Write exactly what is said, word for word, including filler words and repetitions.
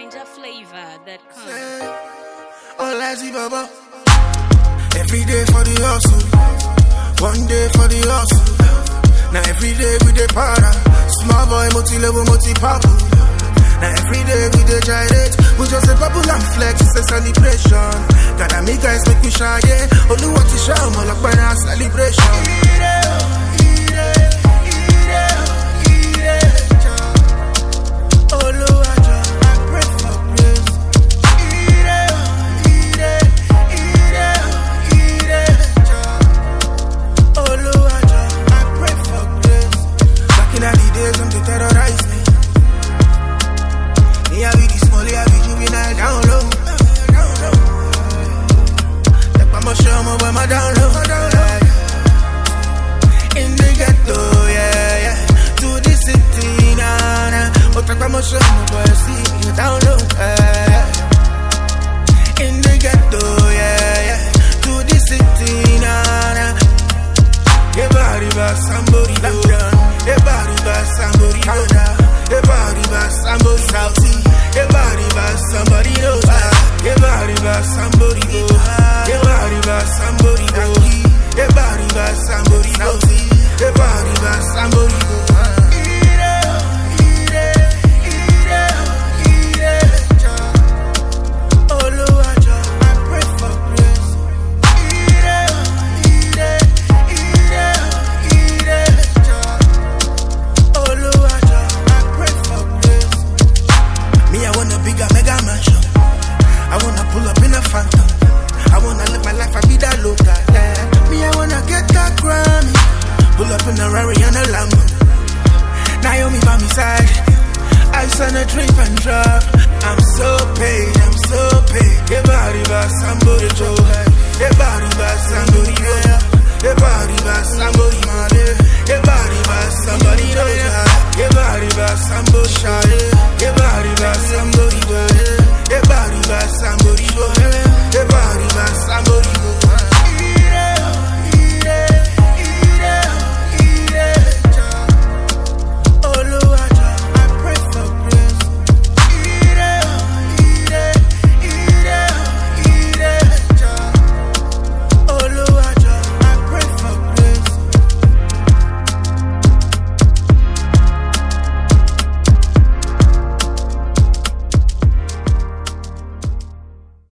Ninja flavor that comes. All I see, Baba. Every day for the hustle, one day for the hustle. Now every day we dey para, small boy multi level multi pop. Now every day we dey gyrate, we just a bubble and flex, it's a celebration. Gotta make guys make we shine, yeah. Only what to show, more like when a celebration. Terrorize me. Me, I be the small, I be juvenile down low. Like Mama show me where my down low. In the ghetto, yeah, yeah. To the city, nah, nah. But like Mama show me where see me down low. In the ghetto, yeah, yeah. To the city, nah, nah. Everybody but somebody low down. Everybody but somebody low down. Everybody but somebody salty. Everybody but somebody low down. Everybody but somebody low. Everybody but somebody low. Everybody but somebody salty. Everybody but somebody low.